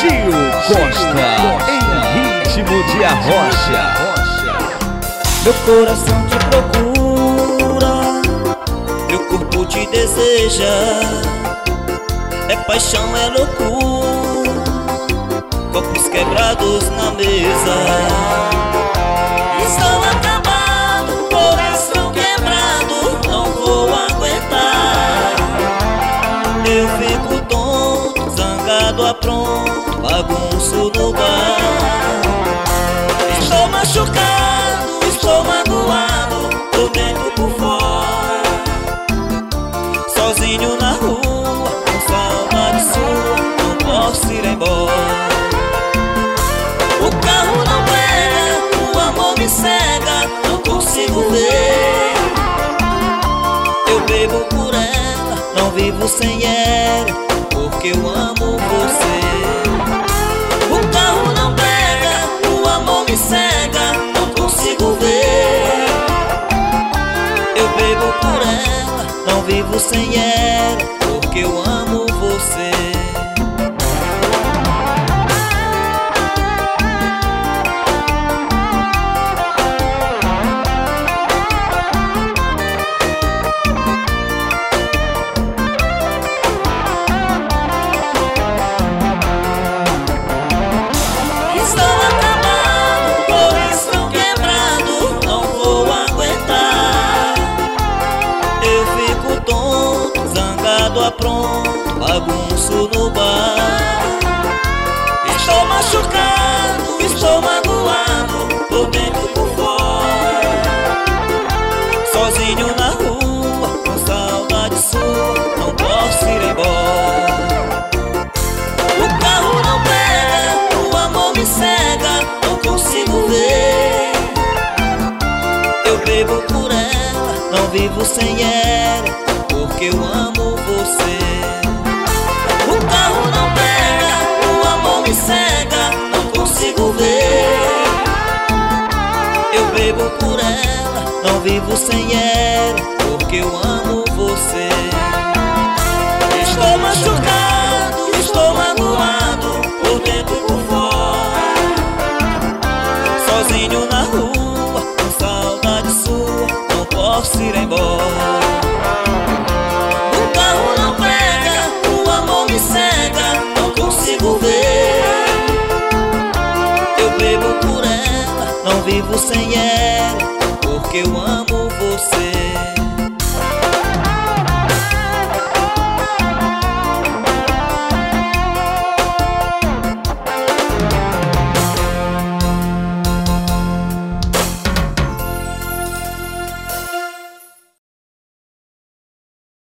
Gil Costa, em ritmo de arrocha. Meu coração te procura, meu corpo te deseja. É paixão, é loucura, copos quebrados na mesa. Estou acabado, coração quebrado, não vou aguentar. Eu fico tonto, zangado, apronto, bagunço no bar. Estou machucado, estou magoado, por dentro por fora. Sozinho na rua, com saudade sua, não posso ir embora. O carro não pega, o amor me cega, não consigo ver. Eu bebo por ela, não vivo sem ela, porque eu amo você. O carro não pega, o amor me cega, não consigo ver. Eu bebo por ela, não vivo sem ela, porque eu amo você. Pronto, bagunço no bar. Estou machucado, estou magoado, por dentro por fora. Sozinho na rua, com saudade sua, não posso ir embora. O carro não pega, o amor me cega, não consigo ver. Eu bebo por ela, não vivo sem ela, porque eu amo você. O carro não pega, o amor me cega, não consigo ver. Eu bebo por ela, não vivo sem ela, porque eu amo você. Estou machucado, estou magoado, por dentro e por fora. Sozinho na rua, com saudade sua, não posso ir embora. Eu bebo por ela, não vivo sem ela, porque eu amo